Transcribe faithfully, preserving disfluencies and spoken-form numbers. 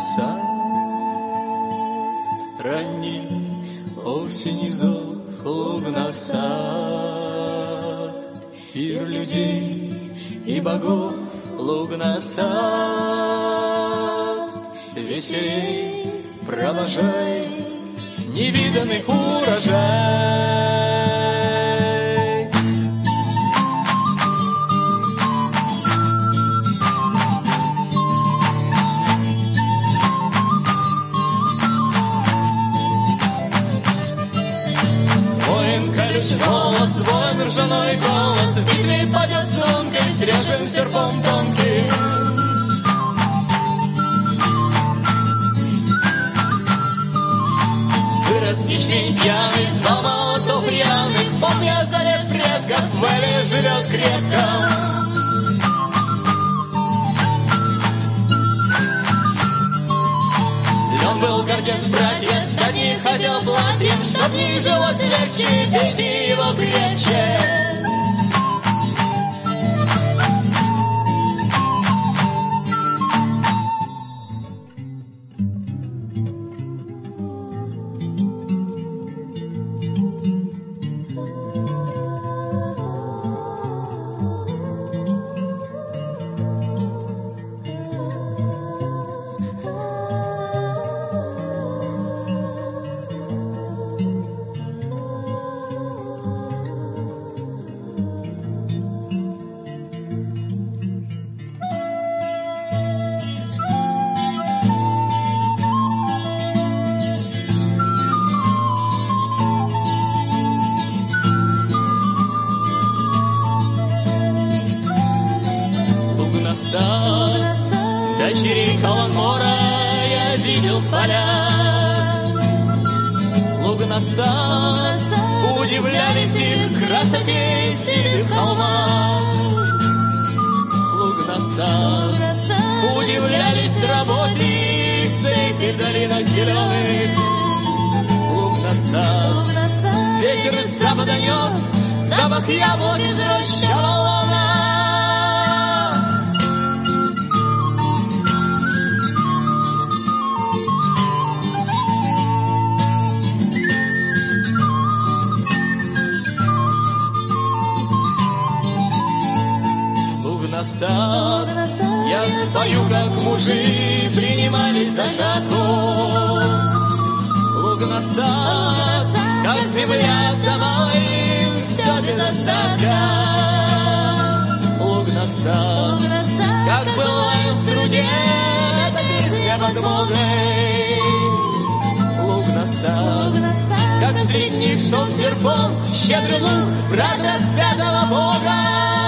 сад, ранний осени зов, луг на сад, пир людей и богов, луг на сад, веселей провожай невиданный урожай. Голос, воин ржаной голос, в битве падет звонкой, срежем серпом тонкий. Вырос ячмень пьяный, звал молодцов рьяных, помня завет предков, в Эле живет крепко. Он был гордец братья, стать не хотел платьем, чтоб не жилось легче, бейте его крепче. Дочерей Каламора я видел в полях. Луг на сад, удивлялись их красоте силы холма. Луг на сад, удивлялись работе их степи долинок зеленых. Луг на сад, ветер из запада нес запах яблок из рощи Авалона. Сад, я спою, как мужи принимались за жатву. Луг на сад, как земля давала им все без остатка. Луг на сад, как была им в труде эта песня подмогой. Луг на сад, как среди них шел серпом щедрый луг, брат распятого Бога.